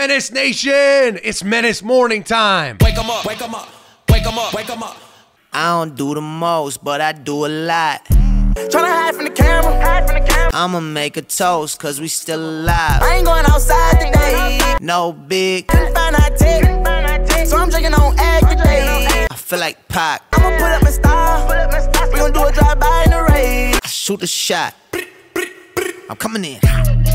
Menace Nation, it's Menace morning time. Wake 'em up, wake 'em up, wake 'em up, wake 'em up. I don't do the most, but I do a lot. Tryna hide from the camera, I'ma make a toast, cause we still alive. I ain't going outside today. No big, Couldn't find our tech, so I'm drinking on egg today. I feel like Pac. I'ma put up my style, we gon' do a drive-by in the rain. I shoot a shot. I'm coming in.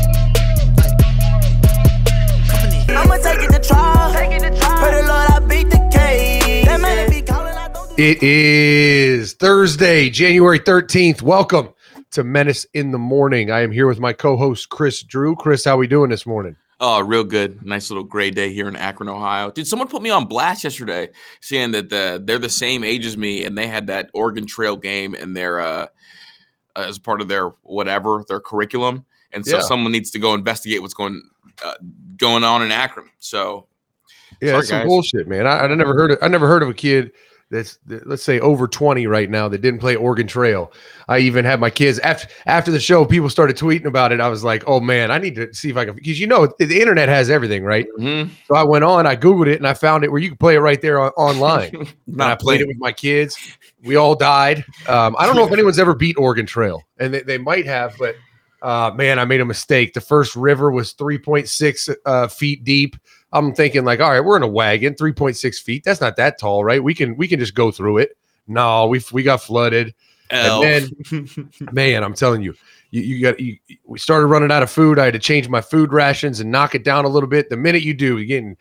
I'ma take it to trial, pray the Lord I beat the case. That man be calling, I don't do It is Thursday, January 13th. Welcome to Menace in the Morning. I am here with my co-host, Chris Drew. Chris, how we doing this morning? Oh, real good. Nice little gray day here in Akron, Ohio. Dude, someone put me on blast yesterday saying that they're the same age as me and they had that Oregon Trail game in their as part of their their curriculum. And so someone needs to go investigate what's going on in Akron. So yeah, that's some bullshit, man. I never heard of a kid that's, let's say, over 20 right now that didn't play Oregon Trail. I even had my kids after the show, people started tweeting about it. I was like, oh man, I need to see if I can, because the internet has everything, right? Mm-hmm. So I went on, I Googled it, and I found it where you can play it right there online. And I played it with my kids. We all died. I don't know if anyone's ever beat Oregon Trail, and they might have, but man, I made a mistake. The first river was 3.6 feet deep. I'm thinking like, all right, we're in a wagon, 3.6 feet. That's not that tall, right? We can just go through it. No, we got flooded. And then, man, I'm telling you, we started running out of food. I had to change my food rations and knock it down a little bit. The minute you do, you're getting,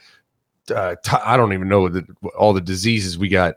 I don't even know all the diseases we got,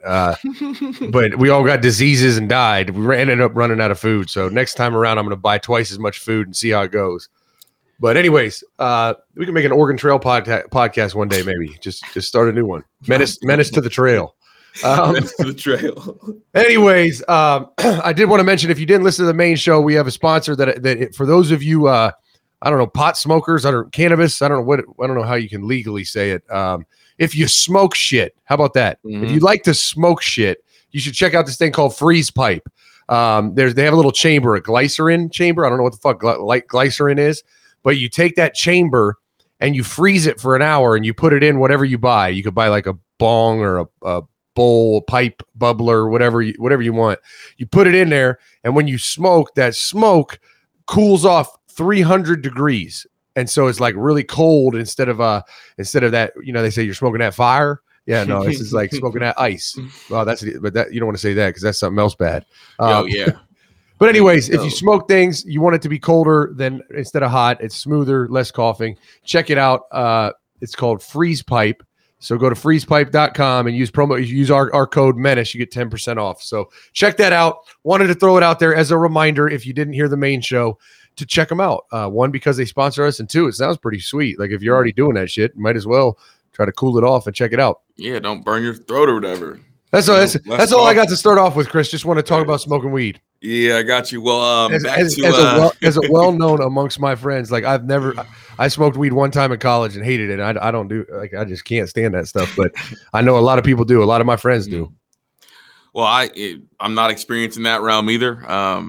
but we all got diseases and died. We ended up running out of food. So next time around, I'm going to buy twice as much food and see how it goes. But anyways, we can make an Oregon Trail podcast one day, maybe. Just start a new one. Menace to the trail. Menace to the trail. Anyways, I did want to mention, if you didn't listen to the main show, we have a sponsor that for those of you, I don't know, pot smokers, cannabis, I don't know how you can legally say it. If you smoke shit, how about that? Mm-hmm. If you like to smoke shit, you should check out this thing called Freeze Pipe. They have a little chamber, a glycerin chamber. I don't know what the fuck glycerin is. But you take that chamber and you freeze it for an hour and you put it in whatever you buy. You could buy like a bong or a bowl, pipe, bubbler, whatever you want. You put it in there, and when you smoke, that smoke cools off 300 degrees. And so it's like really cold instead of that, they say you're smoking that fire. Yeah, no, this is like smoking that ice. Well, but you don't want to say that because that's something else bad. Yeah. But anyways, if you smoke things, you want it to be colder than instead of hot. It's smoother, less coughing. Check it out. It's called Freeze Pipe. So go to freezepipe.com and use our code MENACE. You get 10% off. So check that out. Wanted to throw it out there as a reminder, if you didn't hear the main show, to check them out. One, because they sponsor us, and two, it sounds pretty sweet. Like if you're already doing that shit, you might as well try to cool it off and check it out. Yeah, don't burn your throat or whatever. That's all I got to start off with, Chris. Just want to talk about smoking weed. Yeah, I got you. Well, as a well-known amongst my friends, like I smoked weed one time in college and hated it. I don't do, like, I just can't stand that stuff. But I know a lot of people do. A lot of my friends do. Well, I'm not experiencing that realm either.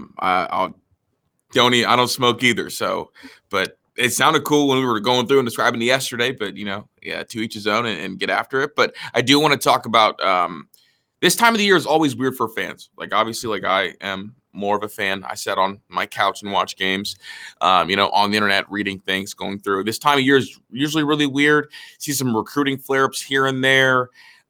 I don't smoke either. So, but it sounded cool when we were going through and describing it yesterday. But to each his own and get after it. But I do want to talk about this time of the year is always weird for fans. Like obviously, like I am more of a fan. I sat on my couch and watch games, on the internet, reading things, going through. This time of year is usually really weird. See some recruiting flare-ups here and there.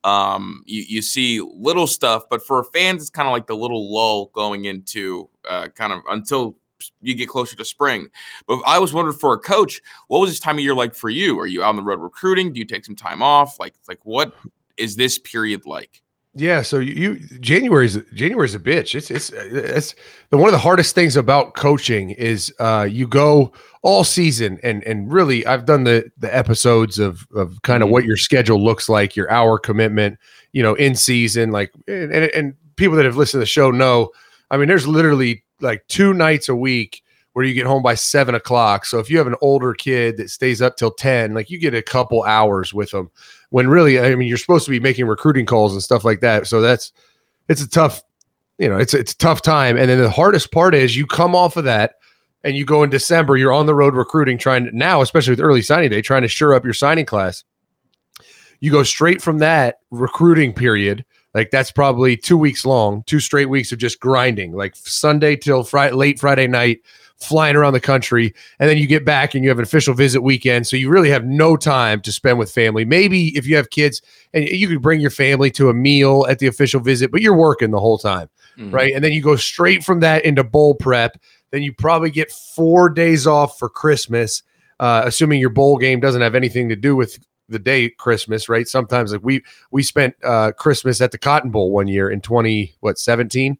You see little stuff, but for fans, it's kind of like the little lull going into kind of until you get closer to spring. But I was wondering, for a coach, what was this time of year like for you? Are you out on the road recruiting? Do you take some time off? Like what is this period like? Yeah, so January's a bitch. It's one of the hardest things about coaching is you go all season and really I've done the episodes of kind of what your schedule looks like, your hour commitment, in season, like and people that have listened to the show know. I mean, there's literally like 2 nights a week where you get home by 7:00. So if you have an older kid that stays up till 10, like you get a couple hours with them. When really, I mean, you're supposed to be making recruiting calls and stuff like that. So it's a tough, it's a tough time. And then the hardest part is you come off of that and you go in December, you're on the road recruiting, now, especially with early signing day, trying to shore up your signing class. You go straight from that recruiting period. Like that's probably 2 weeks long, 2 straight weeks of just grinding, like Sunday till late Friday night, flying around the country. And then you get back and you have an official visit weekend. So you really have no time to spend with family. Maybe if you have kids and you could bring your family to a meal at the official visit, but you're working the whole time. Right. And then you go straight from that into bowl prep. Then you probably get 4 days off for Christmas, assuming your bowl game doesn't have anything to do with the day Christmas, right? Sometimes like we spent Christmas at the Cotton Bowl one year in 2017.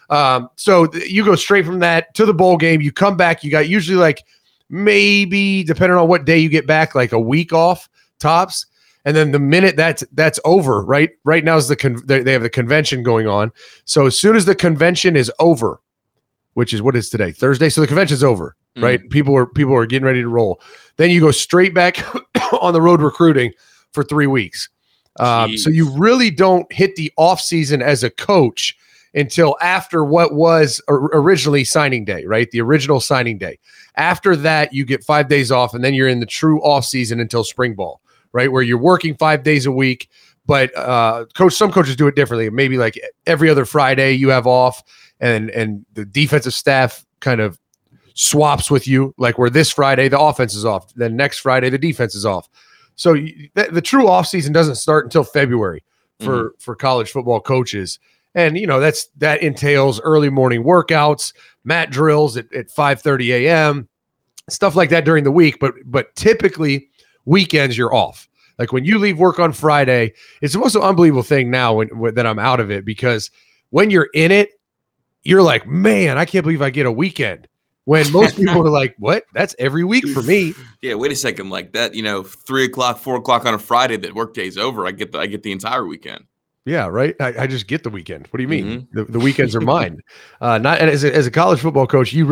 So you go straight from that to the bowl game. You come back. You got usually like maybe, depending on what day you get back, like a week off tops. And then the minute that's over, right? Right now is they have the convention going on. So as soon as the convention is over, which is what is today, Thursday. So the convention's over, right? People are getting ready to roll. Then you go straight back on the road recruiting for 3 weeks. So you really don't hit the off season as a coach until after what was originally signing day, right? The original signing day. After that, you get 5 days off, and then you're in the true off season until spring ball, right? Where you're working 5 days a week, but some coaches do it differently. Maybe like every other Friday you have off, and the defensive staff kind of swaps with you, like where this Friday the offense is off, then next Friday the defense is off. So the true off season doesn't start until February for college football coaches. And, that entails early morning workouts, mat drills at 5:30 a.m., stuff like that during the week. But typically weekends you're off. Like when you leave work on Friday, it's the most unbelievable thing now that I'm out of it, because when you're in it, you're like, man, I can't believe I get a weekend. When most people are like, what? That's every week for me. Yeah, wait a second. Like that, 3 o'clock, 4 o'clock on a Friday, that workday's over. I get the entire weekend. Yeah, right. I just get the weekend. What do you mean? The weekends are mine. Not as a college football coach, you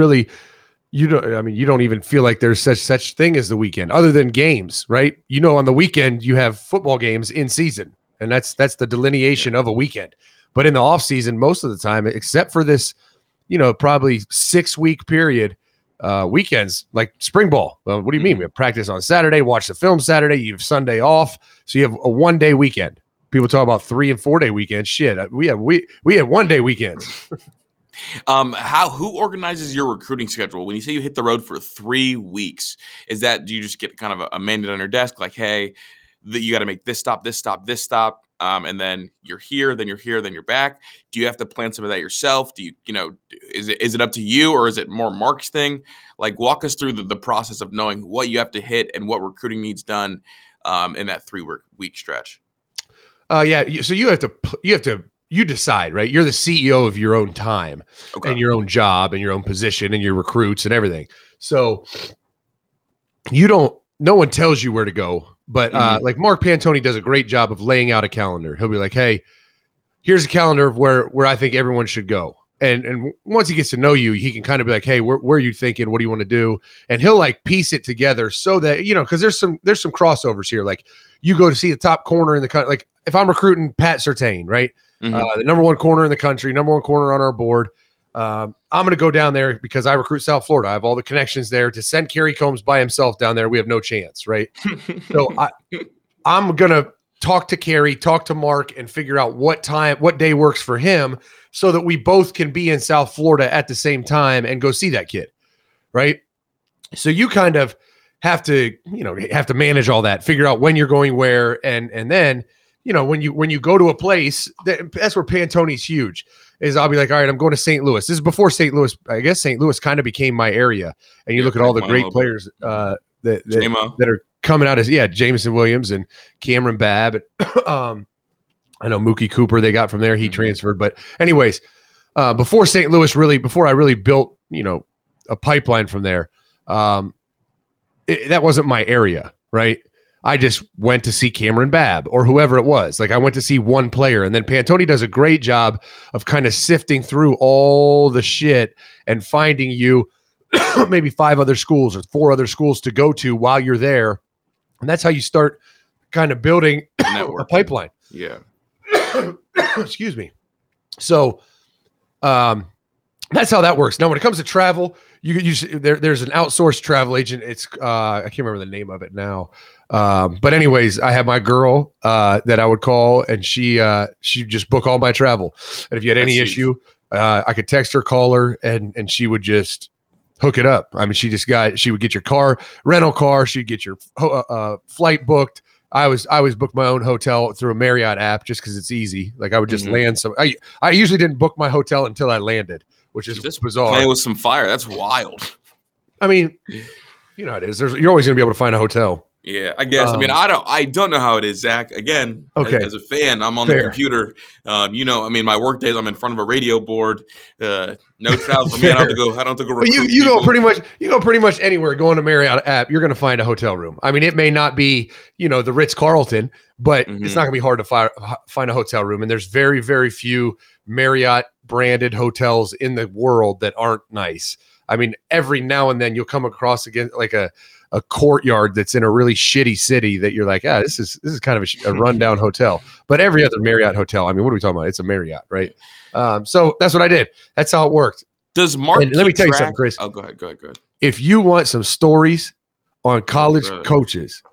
don't even feel like there's such thing as the weekend, other than games, right? On the weekend you have football games in season, and that's the delineation of a weekend. But in the off season, most of the time, except for this, probably 6 week period, weekends like spring ball. What do you mean? We have practice on Saturday, watch the film Saturday. You have Sunday off, so you have a 1 day weekend. People talk about 3 and 4 day weekends. Shit, we have 1 day weekends. Who organizes your recruiting schedule? When you say you hit the road for 3 weeks, do you just get kind of a mandate on your desk, like, hey, you got to make this stop, and then you're here, then you're back? Do you have to plan some of that yourself? Do you, is it up to you, or is it more Mark's thing? Like, walk us through the process of knowing what you have to hit and what recruiting needs done in that 3 week stretch. Yeah. So you decide, right? You're the CEO of your own time and your own job and your own position and your recruits and everything. So no one tells you where to go, but like Mark Pantoni does a great job of laying out a calendar. He'll be like, hey, here's a calendar of where I think everyone should go. And once he gets to know you, he can kind of be like, hey, where are you thinking? What do you want to do? And he'll like piece it together so that, because there's some crossovers here. Like you go to see the top corner in the country. Like if I'm recruiting Pat Surtain, right? The number 1 corner in the country, number 1 corner on our board. I'm going to go down there because I recruit South Florida. I have all the connections there. To send Kerry Combs by himself down there, we have no chance, right? So I'm going to talk to Kerry, talk to Mark, and figure out what day works for him so that we both can be in South Florida at the same time and go see that kid, right? So you kind of have to manage all that, figure out when you're going where, and then, when you go to a place, that's where Pantoni's huge. Is I'll be like, all right, I'm going to St. Louis. This is before St. Louis. I guess St. Louis kind of became my area. And you look at all the great players that are coming out as Jameson Williams and Cameron Babb. I know Mookie Cooper they got from there. He transferred. But anyways, before St. Louis, before I really built, a pipeline from there, that wasn't my area, right? I just went to see Cameron Babb or whoever it was. Like I went to see one player, and then Pantoni does a great job of kind of sifting through all the shit and finding you maybe 5 other schools or 4 other schools to go to while you're there. And that's how you start kind of building a pipeline. Yeah. Excuse me. So that's how that works. Now, when it comes to travel, there's an outsourced travel agent. It's I can't remember the name of it now. But anyways, I had my girl that I would call, and she just book all my travel. And if you had any issue, I could text her, call her, and she would just hook it up. I mean, she would get your rental car. She'd get your flight booked. I always book my own hotel through a Marriott app just because it's easy. Like I would just land some. I usually didn't book my hotel until I landed, which is just bizarre. Playing with some fire. That's wild. I mean, you know how it is. You're always going to be able to find a hotel. Yeah, I guess. I mean, I don't know how it is, Zach. Again, as a fan, I'm on the computer. I mean, my work days, I'm in front of a radio board. No travel. I mean, I don't have to go. But you go pretty much anywhere. Going to Marriott app, you're going to find a hotel room. I mean, it may not be the Ritz-Carlton, but it's not going to be hard to find a hotel room. And there's very, very few Marriott branded hotels in the world that aren't nice. I mean, every now and then you'll come across again like a courtyard that's in a really shitty city that you're like, this is kind of a rundown hotel. But every other Marriott hotel, I mean, what are we talking about? It's a Marriott, right? So that's what I did. That's how it worked. Does Mark? Let me tell you something, Chris. Oh, go ahead. If you want some stories on college coaches,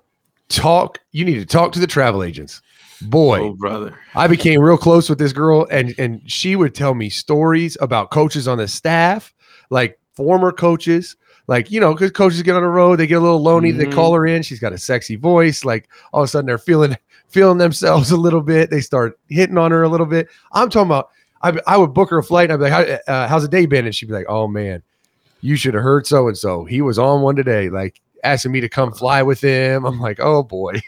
you need to talk to the travel agents. Boy, brother, I became real close with this girl, and she would tell me stories about coaches on the staff, like former coaches. Like, because coaches get on the road, they get a little lonely. They call her in. She's got a sexy voice. Like all of a sudden they're feeling themselves a little bit. They start hitting on her a little bit. I'm talking about, I would book her a flight. And I'd be like, how's the day been? And she'd be like, oh man, you should have heard so-and-so. He was on one today, like asking me to come fly with him. I'm like, oh boy.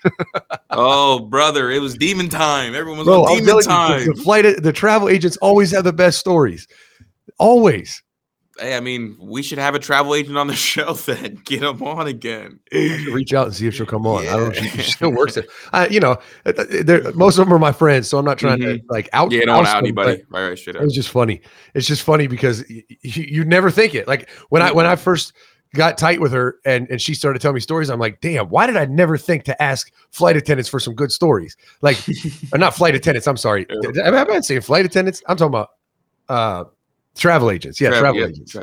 Oh brother, it was demon time. Everyone was on demon time. The travel agents always have the best stories. Always. Hey, I mean, we should have a travel agent on the show then. Get them on again. Reach out and see if she'll come on. Yeah. I don't know if she still works it. Most of them are my friends, so I'm not trying to out. Yeah, don't out anybody. Right, straight up. It was just funny. It's just funny because you never think it. Like when I first got tight with her and she started telling me stories, I'm like, damn, why did I never think to ask flight attendants for some good stories? Like, or not flight attendants. I'm sorry. Am I saying flight attendants? I'm talking about travel agents. Yeah, travel agents.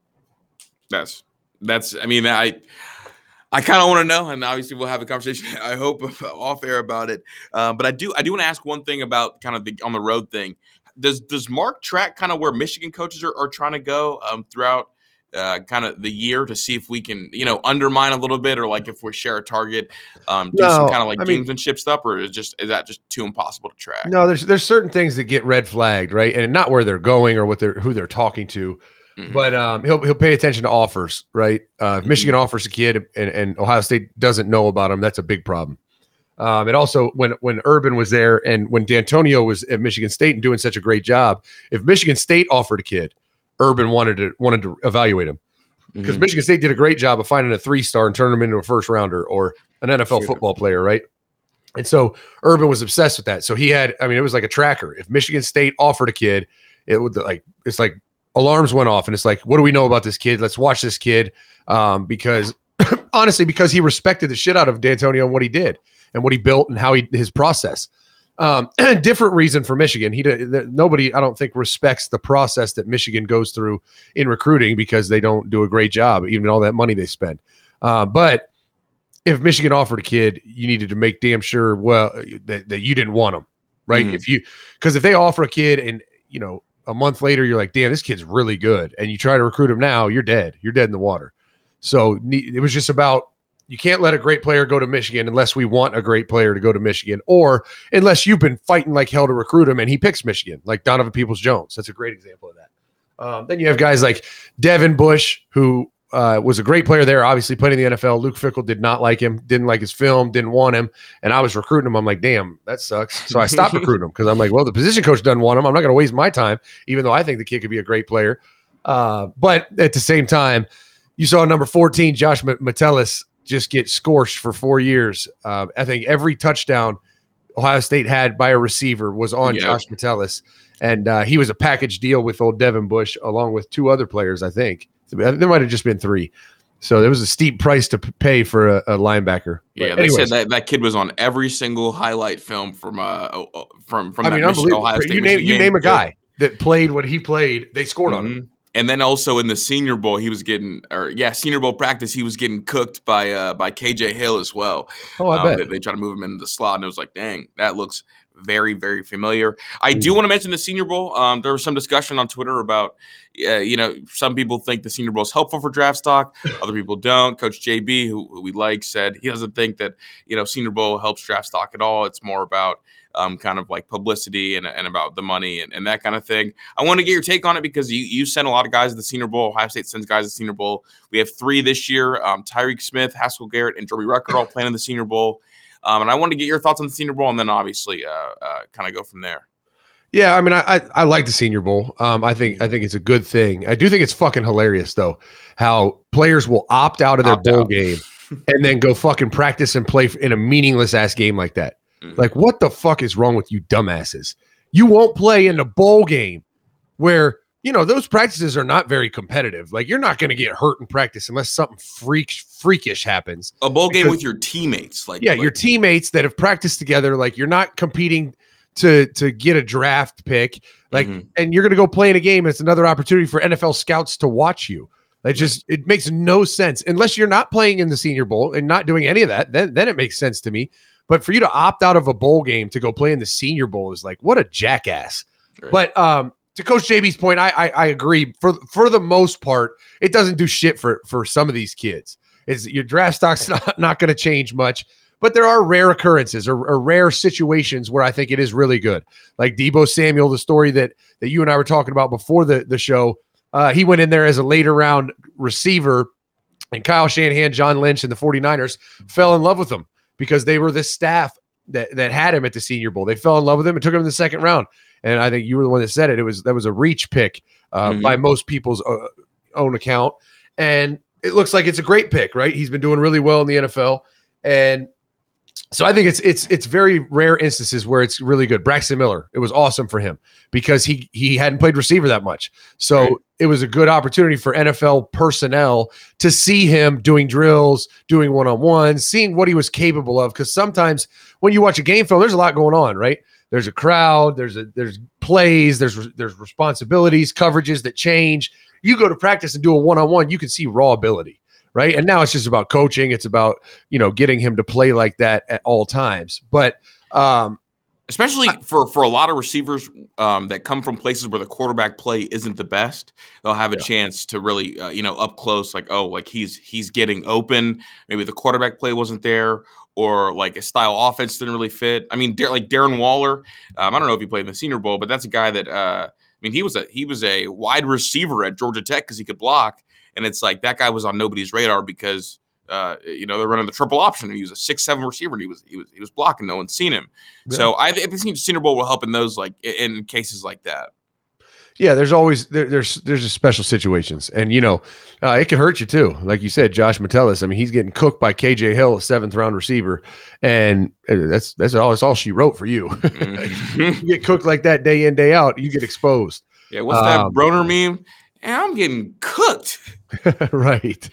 That's I mean, I kind of want to know, and obviously we'll have a conversation, I hope, off air about it. But I do want to ask one thing about kind of the on the road thing. Does Mark track kind of where Michigan coaches are trying to go throughout kind of the year to see if we can, undermine a little bit, or like if we share a target, some kind of like gamesmanship stuff, or is that just too impossible to track? No, there's certain things that get red flagged, right? And not where they're going or who they're talking to, but he'll pay attention to offers, right? If Michigan offers a kid and Ohio State doesn't know about him, that's a big problem. And also when Urban was there and when D'Antonio was at Michigan State and doing such a great job, if Michigan State offered a kid, Urban wanted to evaluate him because Michigan State did a great job of finding a 3-star and turning him into a first rounder or an NFL football player, right? And so Urban was obsessed with that. So it was like a tracker. If Michigan State offered a kid, it's like alarms went off, and it's like, what do we know about this kid? Let's watch this kid, because honestly, because he respected the shit out of D'Antonio and what he did and what he built and how his process. Different reason for Michigan. Nobody, I don't think, respects the process that Michigan goes through in recruiting because they don't do a great job, even all that money they spend. But if Michigan offered a kid, you needed to make damn sure that you didn't want him, right? Because if they offer a kid and a month later you're like, damn, this kid's really good, and you try to recruit him now, you're dead. You're dead in the water. So it was just about. You can't let a great player go to Michigan unless we want a great player to go to Michigan, or unless you've been fighting like hell to recruit him and he picks Michigan, like Donovan Peoples-Jones. That's a great example of that. Then you have guys like Devin Bush, who was a great player there, obviously playing in the NFL. Luke Fickell did not like him, didn't like his film, didn't want him. And I was recruiting him. I'm like, damn, that sucks. So I stopped recruiting him because I'm like, well, the position coach doesn't want him. I'm not going to waste my time, even though I think the kid could be a great player. But at the same time, you saw number 14, Josh Metellus, just get scorched for 4 years. I think every touchdown Ohio State had by a receiver was on Josh Metellus. And he was a package deal with old Devin Bush, along with 2 other players, I think. There might have just been 3. So there was a steep price to pay for a linebacker. Yeah, they said that kid was on every single highlight film from that Michigan Ohio State. You name a guy that played what he played, they scored on him. And then also in the Senior Bowl, Senior Bowl practice, he was getting cooked by KJ Hill as well. Oh, I bet. They tried to move him into the slot, and it was like, dang, that looks very, very familiar. I do want to mention the Senior Bowl. There was some discussion on Twitter about, some people think the Senior Bowl is helpful for draft stock. Other people don't. Coach JB, who we like, said he doesn't think that, Senior Bowl helps draft stock at all. It's more about kind of like publicity and about the money and that kind of thing. I want to get your take on it because you sent a lot of guys to the Senior Bowl. Ohio State sends guys to the Senior Bowl. We have 3 this year. Tyreek Smith, Haskell Garrett, and Joey Rucker all playing in the Senior Bowl. And I wanted to get your thoughts on the Senior Bowl and then obviously kind of go from there. Yeah, I mean, I like the Senior Bowl. I think it's a good thing. I do think it's fucking hilarious though, how players will opt out of their bowl game and then go fucking practice and play in a meaningless ass game like that. Like, what the fuck is wrong with you dumbasses? You won't play in the bowl game where, those practices are not very competitive. Like, you're not going to get hurt in practice unless something freakish happens. A bowl game with your teammates. Your teammates that have practiced together. Like, you're not competing to get a draft pick. Like, and you're going to go play in a game. It's another opportunity for NFL scouts to watch you. It makes no sense unless you're not playing in the Senior Bowl and not doing any of that. Then it makes sense to me. But for you to opt out of a bowl game to go play in the Senior Bowl is like, what a jackass. Right. But to Coach JB's point, I agree. For the most part, it doesn't do shit for some of these kids. Your draft stock's not going to change much. But there are rare occurrences or rare situations where I think it is really good. Like Deebo Samuel, the story that you and I were talking about before the show. He went in there as a later round receiver, and Kyle Shanahan, John Lynch, and the 49ers fell in love with him. Because they were the staff that had him at the Senior Bowl. They fell in love with him and took him in the second round. And I think you were the one that said it. That was a reach pick by most people's own account. And it looks like it's a great pick, right? He's been doing really well in the NFL. And so I think it's very rare instances where it's really good. Braxton Miller, it was awesome for him because he hadn't played receiver that much. So it was a good opportunity for NFL personnel to see him doing drills, doing one-on-ones, seeing what he was capable of. Because sometimes when you watch a game film, there's a lot going on, right? There's a crowd, there's plays, there's responsibilities, coverages that change. You go to practice and do a one-on-one, you can see raw ability. Right. And now it's just about coaching. It's about, getting him to play like that at all times. But especially for a lot of receivers that come from places where the quarterback play isn't the best, they'll have a chance to really, up close, he's getting open. Maybe the quarterback play wasn't there or like a style offense didn't really fit. I mean, like Darren Waller, I don't know if he played in the Senior Bowl, but that's a guy that he was a wide receiver at Georgia Tech because he could block. And it's like that guy was on nobody's radar because they're running the triple option. He was a 6'7" receiver, and he was blocking. No one's seen him. Yeah. So I think the Senior Bowl will help in those in cases like that. Yeah, there's always there's just special situations, and it can hurt you too. Like you said, Josh Metellus. I mean, he's getting cooked by KJ Hill, a 7th round receiver, and that's all she wrote for you. You get cooked like that day in, day out, you get exposed. Yeah, what's that Broner meme? And I'm getting cooked. Right.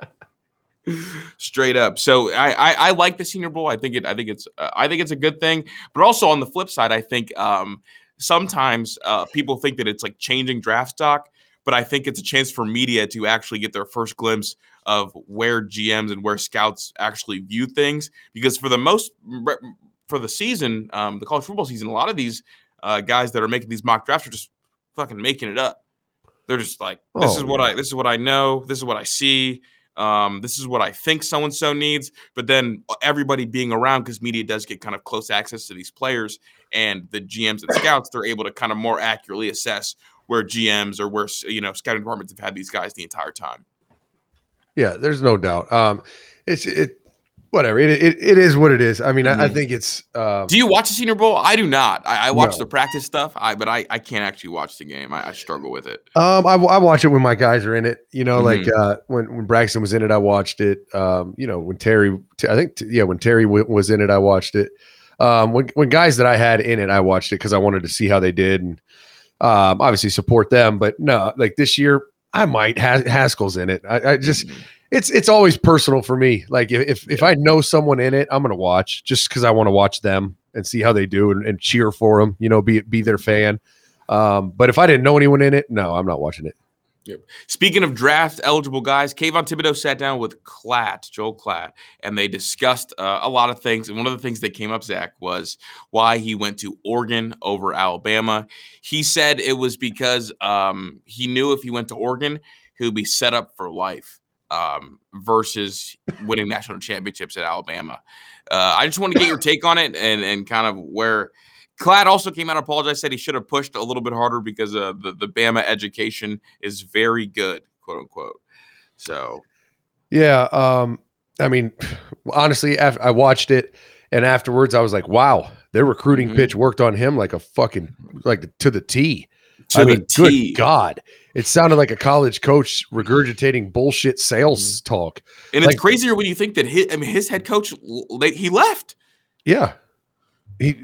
Straight up. So I like the Senior Bowl. I think it's a good thing. But also on the flip side, I think sometimes people think that it's like changing draft stock, but I think it's a chance for media to actually get their first glimpse of where GMs and where scouts actually view things. Because for the season, the college football season, a lot of these guys that are making these mock drafts are just fucking making it up. They're just like, this is what I know. This is what I see. This is what I think so-and-so needs. But then everybody being around, because media does get kind of close access to these players and the GMs and scouts, they're able to kind of more accurately assess where GMs or where, scouting departments have had these guys the entire time. Yeah, there's no doubt. Whatever. It is what it is. I mean, I think it's. Do you watch the Senior Bowl? I do not. I watch the practice stuff. But I can't actually watch the game. I struggle with it. I watch it when my guys are in it. Like when Braxton was in it, I watched it. When Terry, when Terry was in it, I watched it. When guys that I had in it, I watched it because I wanted to see how they did and obviously support them. But no, like this year, I might Haskell's in it. I just. It's always personal for me. Like if I know someone in it, I'm going to watch just because I want to watch them and see how they do and cheer for them, be their fan. But if I didn't know anyone in it, no, I'm not watching it. Yep. Speaking of draft eligible guys, Kayvon Thibodeau sat down with Joel Klatt, and they discussed a lot of things. And one of the things that came up, Zach, was why he went to Oregon over Alabama. He said it was because he knew if he went to Oregon, he would be set up for life versus winning national championships at Alabama. I just want to get your take on it and kind of where – Klatt also came out and apologized, said he should have pushed a little bit harder because the Bama education is very good, quote unquote. So, yeah. I mean, honestly, I watched it and afterwards I was like, wow, their recruiting pitch worked on him like a fucking, like to the T. Good God. It sounded like a college coach regurgitating bullshit sales talk. And it's crazier when you think that his head coach, he left. Yeah. I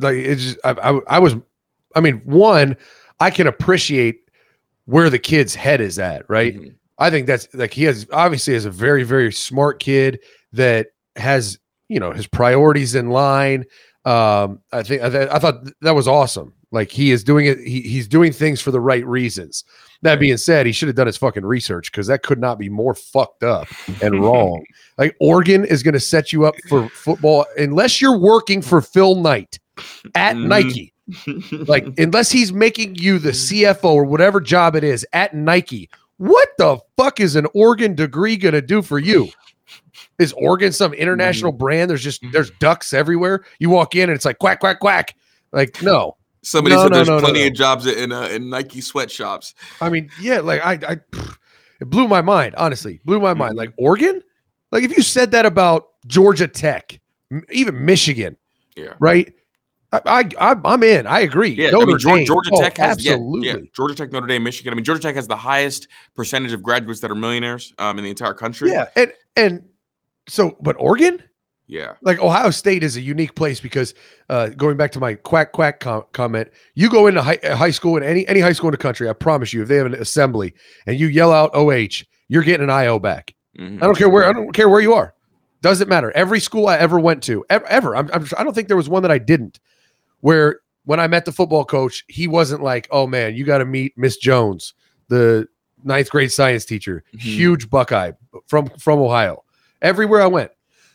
can appreciate where the kid's head is at, right? Mm-hmm. I think that's like he has a very, very smart kid that has, his priorities in line. I thought that was awesome. Like he is doing it. He's doing things for the right reasons. That being said, he should have done his fucking research because that could not be more fucked up and wrong. Like Oregon is going to set you up for football unless you're working for Phil Knight at Nike. Like unless he's making you the CFO or whatever job it is at Nike. What the fuck is an Oregon degree going to do for you? Is Oregon some international brand? There's ducks everywhere. You walk in and it's like quack, quack, quack. Like, no. Somebody said there's plenty of jobs in Nike sweatshops. I mean, yeah, like it blew my mind, honestly. Blew my mind. Like Oregon? Like if you said that about Georgia Tech, even Michigan, right? I'm in. I agree. Yeah, Georgia Tech has absolutely. Georgia Tech, Notre Dame, Michigan. I mean, Georgia Tech has the highest percentage of graduates that are millionaires in the entire country. Yeah, and so, but Oregon? Yeah. Like Ohio State is a unique place because going back to my quack comment, you go into high school in any high school in the country, I promise you, if they have an assembly and you yell out OH, you're getting an IO back. Mm-hmm. I don't care where you are. Doesn't matter. Every school I ever went to, ever. I don't think there was one that I didn't. Where when I met the football coach, he wasn't like, "Oh man, you got to meet Miss Jones, the 9th grade science teacher, huge Buckeye from Ohio." Everywhere I went.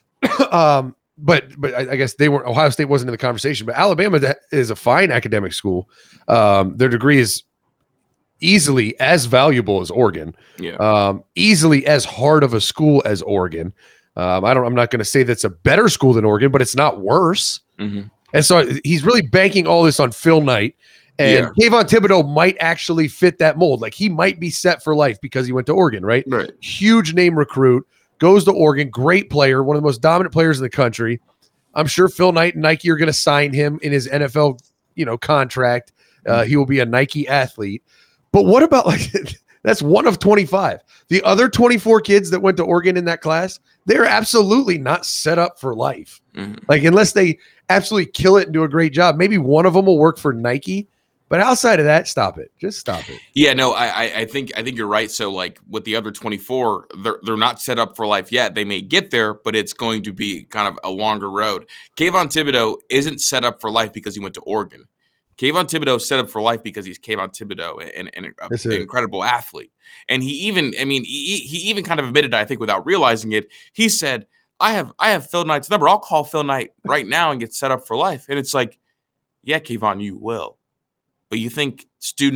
But I guess Ohio State wasn't in the conversation, but Alabama is a fine academic school. Their degree is easily as valuable as Oregon. Yeah. Easily as hard of a school as Oregon. I'm not going to say that's a better school than Oregon, but it's not worse. Mm-hmm. And so he's really banking all this on Phil Knight, and Kayvon Thibodeau might actually fit that mold. Like he might be set for life because he went to Oregon, right? Right. Huge name recruit. Goes to Oregon, great player, one of the most dominant players in the country. I'm sure Phil Knight and Nike are going to sign him in his NFL, contract. He will be a Nike athlete. But what about that's one of 25. The other 24 kids that went to Oregon in that class, they're absolutely not set up for life. Mm-hmm. Like unless they absolutely kill it and do a great job, maybe one of them will work for Nike. But outside of that, stop it. Just stop it. Yeah, no, I think you're right. So like with the other 24, they're not set up for life yet. They may get there, but it's going to be kind of a longer road. Kayvon Thibodeau isn't set up for life because he went to Oregon. Kayvon Thibodeau is set up for life because he's Kayvon Thibodeau and an incredible athlete. And he even kind of admitted, I think without realizing it, he said, I have Phil Knight's number. I'll call Phil Knight right now and get set up for life. And it's like, yeah, Kayvon, you will. But you think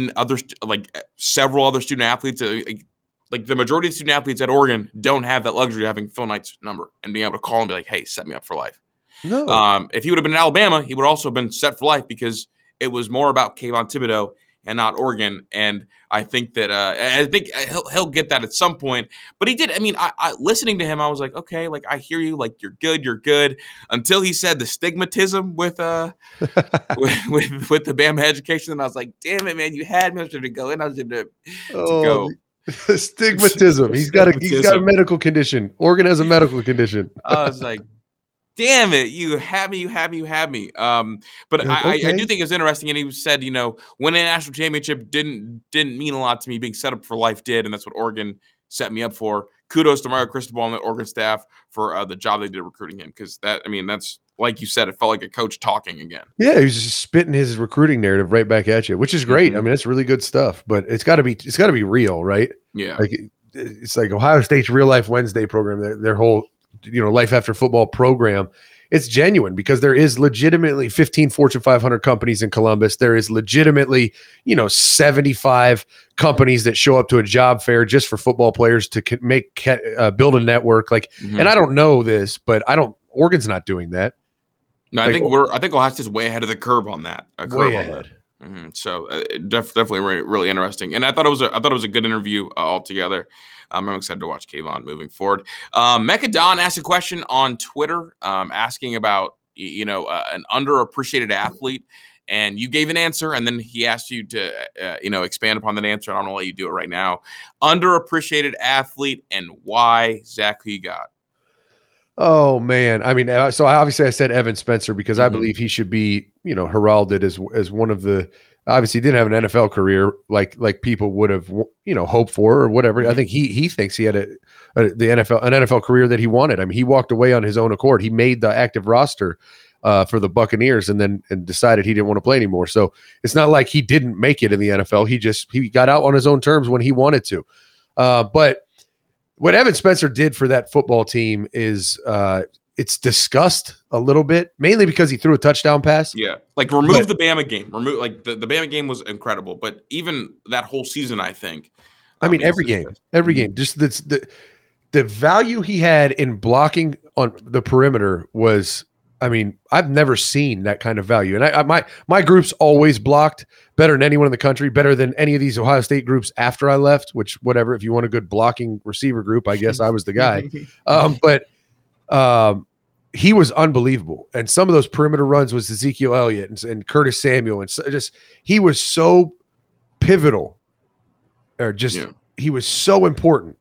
several other student athletes, like the majority of student athletes at Oregon don't have that luxury of having Phil Knight's number and being able to call and be like, hey, set me up for life. No. If he would have been in Alabama, he would also have been set for life because it was more about Kayvon Thibodeau and not Oregon. And I think that he'll get that at some point. But he did. I mean, I listening to him, I was like, okay, like I hear you. Like you're good. Until he said the stigmatism with the Bama education, and I was like, damn it, man, you had me to go in. I was going to go. Stigmatism. He's got a medical condition. Oregon has a medical condition. I was like, damn it, you had me. But I do think it's interesting. And he said, winning a national championship didn't mean a lot to me. Being set up for life did, and that's what Oregon set me up for. kudos to Mario Cristobal and the Oregon staff for the job they did recruiting him, because that's like you said, it felt like a coach talking again. Yeah, he was just spitting his recruiting narrative right back at you, which is great. I mean, it's really good stuff, but it's got to be real, right? Yeah, like it's like Ohio State's Real Life Wednesday program, their whole life after football program. It's genuine because there is legitimately 15 Fortune 500 companies in Columbus. There is legitimately, 75 companies that show up to a job fair just for football players to build a network. And I don't know this, but Oregon's not doing that. No, I think Ohio State's way ahead of the curve on that. Way ahead. So definitely really interesting. And I thought it was a good interview altogether. I'm excited to watch Kayvon moving forward. Mecca Don asked a question on Twitter asking about, an underappreciated athlete. And you gave an answer, and then he asked you to, expand upon that answer. I don't know let you do it right now. Underappreciated athlete and why, Zach, who you got? Oh, man. I mean, so obviously I said Evan Spencer because I believe he should be, heralded as one of the – obviously, he didn't have an NFL career like people would have, hoped for or whatever. I think he thinks he had an NFL career that he wanted. I mean, he walked away on his own accord. He made the active roster for the Buccaneers and decided he didn't want to play anymore. So it's not like he didn't make it in the NFL. He got out on his own terms when he wanted to. But what Evan Spencer did for that football team is it's discussed a little bit, mainly because he threw a touchdown pass. Yeah. Remove the Bama game. The Bama game was incredible, but even that whole season, I think. Every game, just the value he had in blocking on the perimeter was, I've never seen that kind of value. And my group's always blocked better than anyone in the country, better than any of these Ohio State groups after I left, which whatever, if you want a good blocking receiver group, I guess I was the guy. But he was unbelievable. And some of those perimeter runs was Ezekiel Elliott and Curtis Samuel. And he was so pivotal he was so important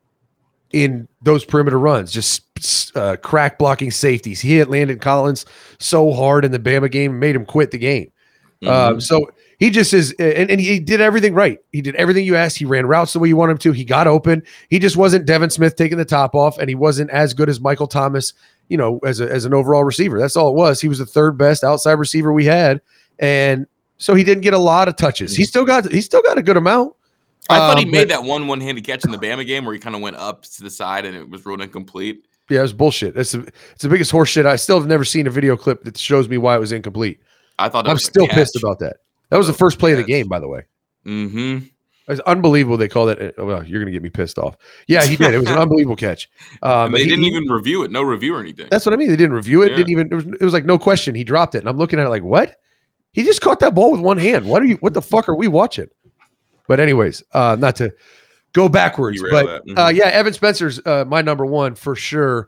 in those perimeter runs, just crack blocking safeties. He hit Landon Collins so hard in the Bama game, made him quit the game. So he just is, and he did everything right. He did everything you asked. He ran routes the way you want him to. He got open. He just wasn't Devin Smith taking the top off, and he wasn't as good as Michael Thomas, as an overall receiver. That's all it was. He was the third best outside receiver we had, and so he didn't get a lot of touches. He still got a good amount. I thought he made that one-handed catch in the Bama game where he kind of went up to the side and it was ruled incomplete. Yeah, it was bullshit. It's the biggest horse shit. I still have never seen a video clip that shows me why it was incomplete. I'm still pissed about that. That was the first play of the game, by the way. It's unbelievable they called it. Well, you're going to get me pissed off. Yeah, he did. It was an unbelievable catch. They didn't even review it. No review or anything. That's what I mean. They didn't review it. Yeah. It was like no question. He dropped it. And I'm looking at it like, what? He just caught that ball with one hand. What the fuck are we watching? But anyways, not to go backwards, but Evan Spencer's my number one for sure.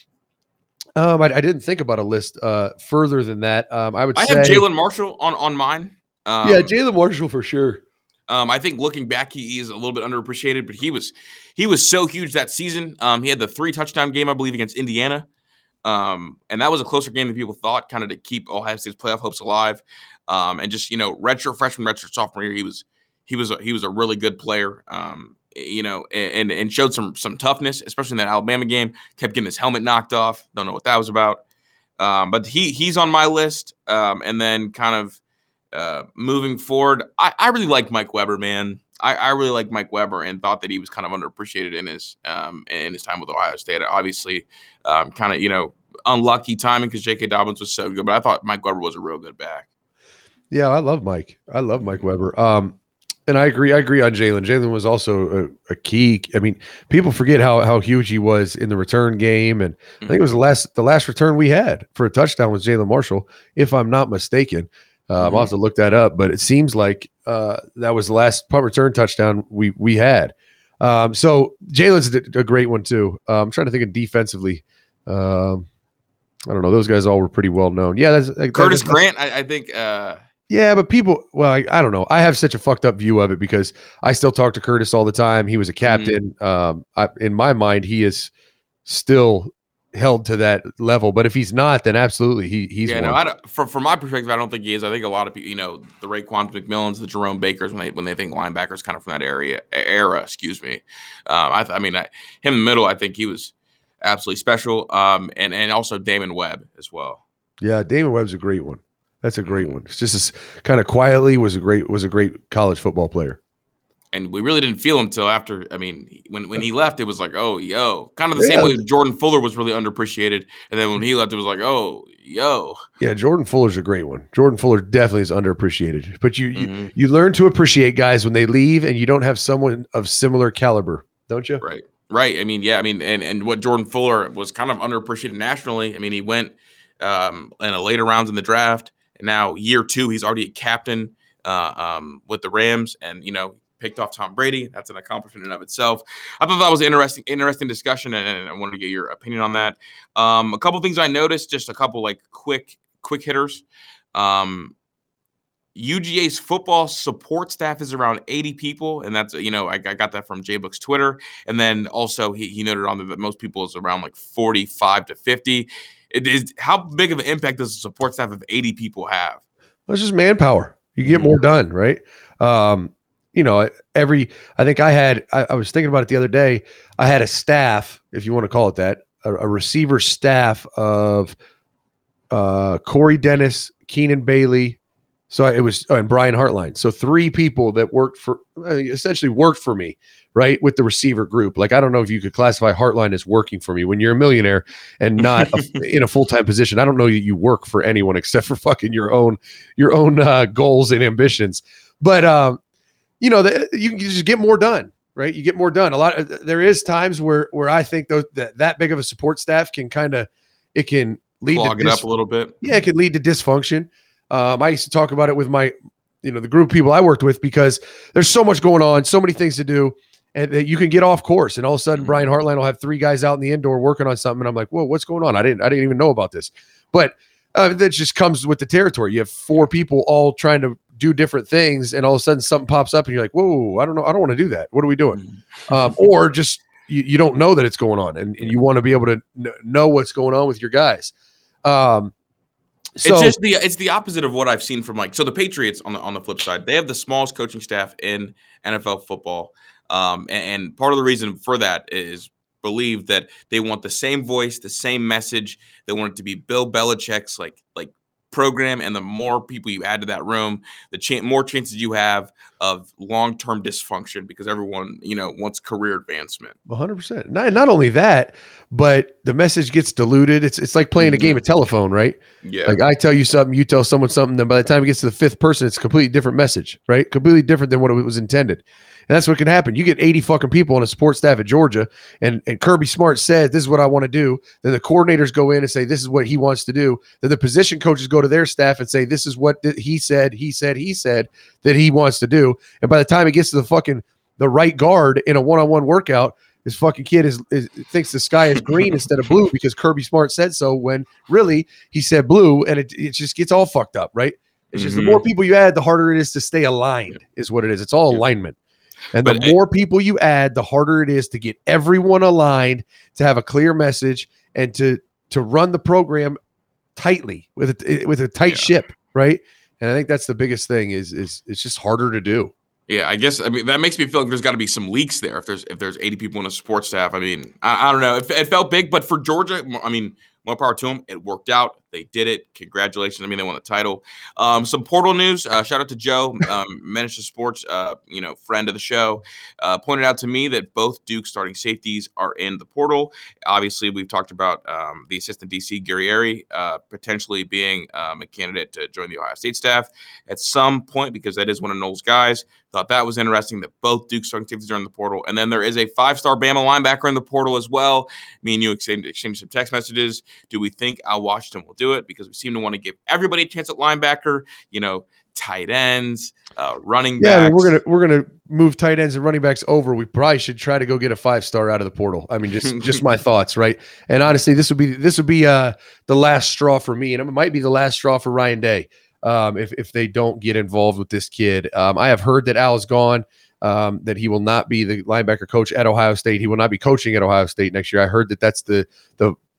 I didn't think about a list further than that. I have Jalen Marshall on mine. Jalen Marshall for sure. I think looking back, he is a little bit underappreciated, but he was so huge that season. He had the 3 touchdown game, I believe, against Indiana. And that was a closer game than people thought, kind of to keep Ohio State's playoff hopes alive. And just, redshirt freshman, redshirt sophomore year, he was a really good player. And showed some toughness, especially in that Alabama game. Kept getting his helmet knocked off. Don't know what that was about. But he's on my list. And then kind of moving forward, I really like Mike Weber, man. I really like Mike Weber and thought that he was kind of underappreciated in his time with Ohio State. Obviously, kind of unlucky timing because J.K. Dobbins was so good, but I thought Mike Weber was a real good back. Yeah, I love Mike. I love Mike Weber. And I agree on Jalen. Jalen was also a key. I mean, people forget how huge he was in the return game, and I think it was the last return we had for a touchdown was Jalen Marshall, if I'm not mistaken. I'll have to look that up, but it seems like that was the last punt return touchdown we had. So Jalen's a great one too. I'm trying to think of defensively. I don't know. Those guys all were pretty well known. Yeah, Curtis Grant. I think. Yeah, but people, I don't know. I have such a fucked up view of it because I still talk to Curtis all the time. He was a captain. In my mind, he is still held to that level. But if he's not, then absolutely he's yeah. one. No, from my perspective, I don't think he is. I think a lot of people, the Raekwon McMillans, the Jerome Bakers, when they think linebackers, kind of from that era. Excuse me. Him in the middle, I think he was absolutely special. And also Damon Webb as well. Yeah, Damon Webb's a great one. That's a great one. It's just kind of quietly was a great college football player. And we really didn't feel him until after. I mean, when he left, it was like, oh, yo, kind of the same way Jordan Fuller was really underappreciated. And then when he left, it was like, oh, yo. Yeah, Jordan Fuller's a great one. Jordan Fuller definitely is underappreciated. But you learn to appreciate guys when they leave and you don't have someone of similar caliber, don't you? Right. I mean, yeah. I mean, and what Jordan Fuller was kind of underappreciated nationally. I mean, he went in a later rounds in the draft. And now year 2, he's already a captain with the Rams. And, picked off Tom Brady. That's an accomplishment in and of itself. I thought that was an interesting discussion, and I wanted to get your opinion on that. A couple things I noticed, just a couple like quick hitters. UGA's football support staff is around 80 people, and that's I got that from J-Book's Twitter, and then also he noted on there that most people is around like 45 to 50. It is how big of an impact does the support staff of 80 people have? Well, it's just manpower. You get more done, right? I think I was thinking about it the other day. I had a staff, if you want to call it that, a receiver staff of Corey Dennis, Keenan Bailey. So it was, and Brian Hartline. So 3 people that essentially worked for me, right? With the receiver group. Like, I don't know if you could classify Hartline as working for me when you're a millionaire and not in a full-time position. I don't know that you work for anyone except for fucking your own goals and ambitions. But, you can just get more done, right? You get more done. There is times where I think that big of a support staff can it can lead clog it up a little bit. Yeah, it can lead to dysfunction. I used to talk about it with my, the group of people I worked with, because there's so much going on, so many things to do, and that you can get off course. And all of a sudden, Brian Hartline will have 3 guys out in the indoor working on something, and I'm like, whoa, what's going on? I didn't even know about this. But that just comes with the territory. You have 4 people all trying to do different things, and all of a sudden something pops up and you're like, whoa, I don't know. I don't want to do that. What are we doing? Or just, you don't know that it's going on, and you want to be able to know what's going on with your guys. So it's the opposite of what I've seen from the Patriots on the flip side. They have the smallest coaching staff in NFL football. And part of the reason for that is believe that they want the same voice, the same message. They want it to be Bill Belichick's like program, and the more people you add to that room, the more chances you have of long-term dysfunction, because everyone wants career advancement. 100%. Not only that, but the message gets diluted. It's like playing a game of telephone, right? Yeah. Like, I tell you something, you tell someone something, then by the time it gets to the 5th person, it's a completely different message, right? Completely different than what it was intended. And that's what can happen. You get 80 fucking people on a support staff at Georgia, and Kirby Smart says, this is what I want to do. Then the coordinators go in and say, this is what he wants to do. Then the position coaches go to their staff and say, this is what he said that he wants to do. And by the time it gets to the right guard in a one-on-one workout, this fucking kid thinks the sky is green instead of blue because Kirby Smart said so, when really he said blue, and it just gets all fucked up, right? It's just the more people you add, the harder it is to stay aligned, is what it is. It's all alignment. And the more people you add, the harder it is to get everyone aligned, to have a clear message, and to run the program tightly with a tight ship, right? And I think that's the biggest thing is it's just harder to do. Yeah, I guess that makes me feel like there's got to be some leaks there if there's 80 people in a support staff. I mean, I don't know. It felt big, but for Georgia, I mean, more power to them. It worked out. They did it. Congratulations. I mean, they won the title. Some portal news. Shout out to Joe, Menace Sports, friend of the show, pointed out to me that both Duke starting safeties are in the portal. Obviously, we've talked about the assistant DC, Gary Airy, potentially being a candidate to join the Ohio State staff at some point, because that is one of Noel's guys. Thought that was interesting that both Duke starting safeties are in the portal. And then there is a 5-star Bama linebacker in the portal as well. Me and you exchanged some text messages. Do we think Al Washington will do it? Because we seem to want to give everybody a chance at linebacker, tight ends, running backs. Yeah, we're gonna move tight ends and running backs over. We probably should try to go get a 5-star out of the portal. I mean, just my thoughts, right? And honestly, this would be the last straw for me, and it might be the last straw for Ryan Day. If they don't get involved with this kid. I have heard that Al is gone, that he will not be the linebacker coach at Ohio State. He will not be coaching at Ohio State next year. I heard that that's the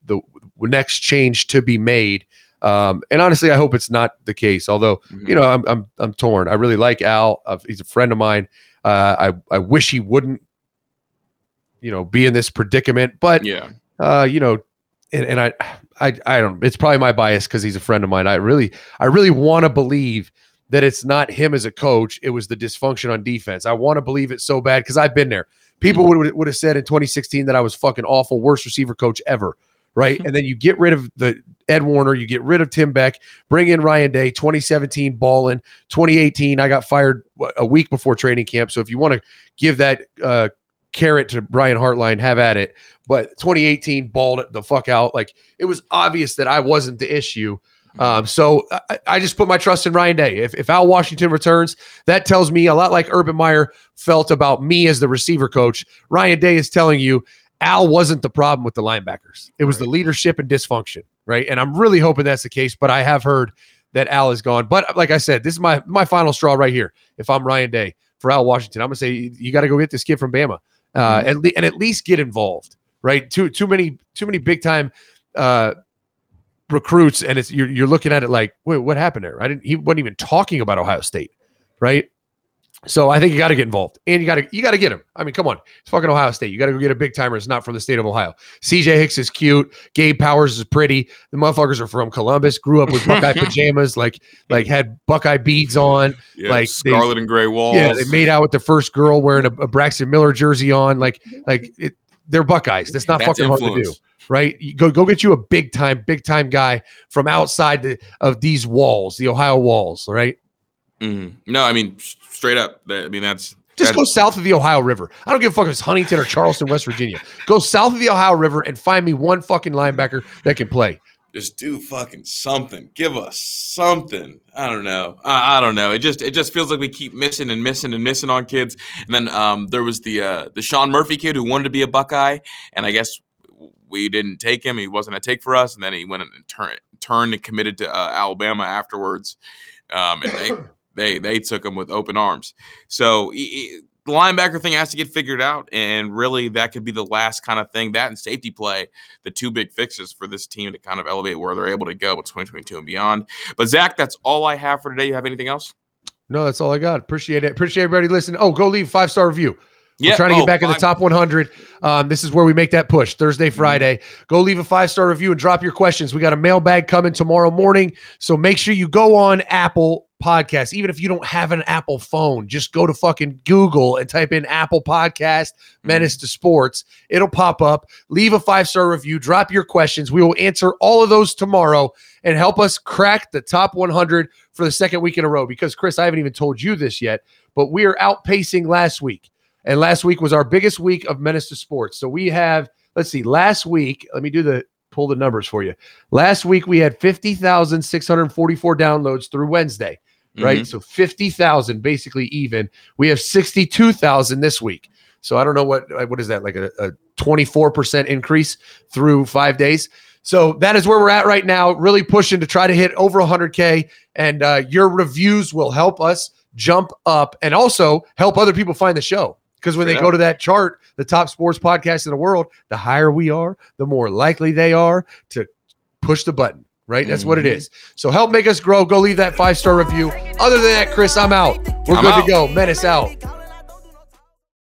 the next change to be made. And honestly, I hope it's not the case. Although, you know, I'm torn. I really like Al. He's a friend of mine. I wish he wouldn't, you know, be in this predicament. But you know, and I don't. It's probably my bias because he's a friend of mine. I really want to believe that it's not him as a coach. It was the dysfunction on defense. I want to believe it so bad because I've been there. People would have said in 2016 that I was fucking awful, worst receiver coach ever. Right. And then you get rid of the Ed Warner, you get rid of Tim Beck, bring in Ryan Day, 2017 balling, 2018. I got fired a week before training camp. So if you want to give that carrot to Brian Hartline, have at it. But 2018 balled it the fuck out. Like, it was obvious that I wasn't the issue. So I just put my trust in Ryan Day. If Al Washington returns, that tells me a lot like Urban Meyer felt about me as the receiver coach. Ryan Day is telling you Al wasn't the problem with the linebackers. It was the leadership and dysfunction, right? And I'm really hoping that's the case, but I have heard that Al is gone. But like I said, this is my final straw right here. If I'm Ryan Day for Al Washington, I'm going to say you got to go get this kid from Bama and at least get involved, right? Too many big time recruits, and it's you're looking at it like, wait, what happened there? He wasn't even talking about Ohio State, right? So I think you got to get involved, and you got to get him. I mean, come on, it's fucking Ohio State. You got to go get a big timer. It's not from the state of Ohio. CJ Hicks is cute. Gabe Powers is pretty. The motherfuckers are from Columbus. Grew up with Buckeye pajamas, like had Buckeye beads on, like scarlet and gray walls. Yeah, they made out with the first girl wearing a Braxton Miller jersey on. They're Buckeyes. That's not fucking hard to do. Right, you go get you a big time guy from outside of these walls, the Ohio walls, right? No, I mean straight up. I mean that's go south of the Ohio River. I don't give a fuck if it's Huntington or Charleston, West Virginia. Go south of the Ohio River and find me one fucking linebacker that can play. Just do fucking something. Give us something. I don't know. I don't know. It just feels like we keep missing on kids. And then there was the Sean Murphy kid who wanted to be a Buckeye, and I guess we didn't take him. He wasn't a take for us, and then he went and turned and committed to Alabama afterwards. And they took him with open arms. So the linebacker thing has to get figured out, and really that could be the last kind of thing. That and safety play, the two big fixes for this team to kind of elevate where they're able to go with 2022 and beyond. But Zach, that's all I have for today. You have anything else? No, that's all I got. Appreciate it. Appreciate everybody listening. Oh, go leave 5-star review. We're trying to get back in the top 100. This is where we make that push, Thursday, Friday. Go leave a 5-star review and drop your questions. We got a mailbag coming tomorrow morning, so make sure you go on Apple Podcasts. Even if you don't have an Apple phone, just go to fucking Google and type in Apple Podcast, Menace to Sports. It'll pop up. Leave a 5-star review. Drop your questions. We will answer all of those tomorrow and help us crack the top 100 for the second week in a row. Because, Chris, I haven't even told you this yet, but we are outpacing last week. And last week was our biggest week of Menace to Sports. So we have, let's see, last week, let me pull the numbers for you. Last week we had 50,644 downloads through Wednesday, right? So 50,000 basically even. We have 62,000 this week. So I don't know what is that, like a 24% increase through 5 days. So that is where we're at right now, really pushing to try to hit over 100K. And your reviews will help us jump up and also help other people find the show. Because when they go to that chart, the top sports podcast in the world, the higher we are, the more likely they are to push the button, right? That's what it is. So help make us grow. Go leave that 5-star review. Other than that, Chris, I'm out. We're good to go. Menace out.